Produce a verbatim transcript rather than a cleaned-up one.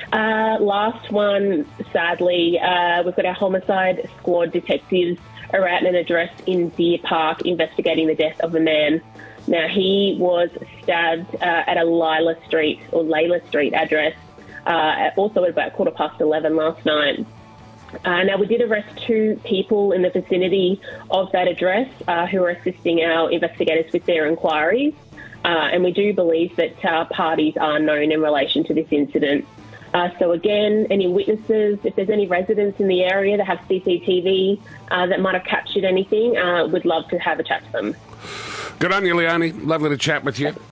Uh, last one, sadly, uh, we've got our homicide squad detectives are at an address in Deer Park investigating the death of a man. Now, he was stabbed uh, at a Lila Street or Layla Street address, uh, also at about quarter past eleven last night. Uh, now, we did arrest two people in the vicinity of that address uh, who are assisting our investigators with their inquiries, uh, and we do believe that uh, parties are known in relation to this incident. Uh, so again, any witnesses, if there's any residents in the area that have C C T V uh, that might have captured anything, uh, we'd love to have a chat to them. Good on you, Leonie. Lovely to chat with you.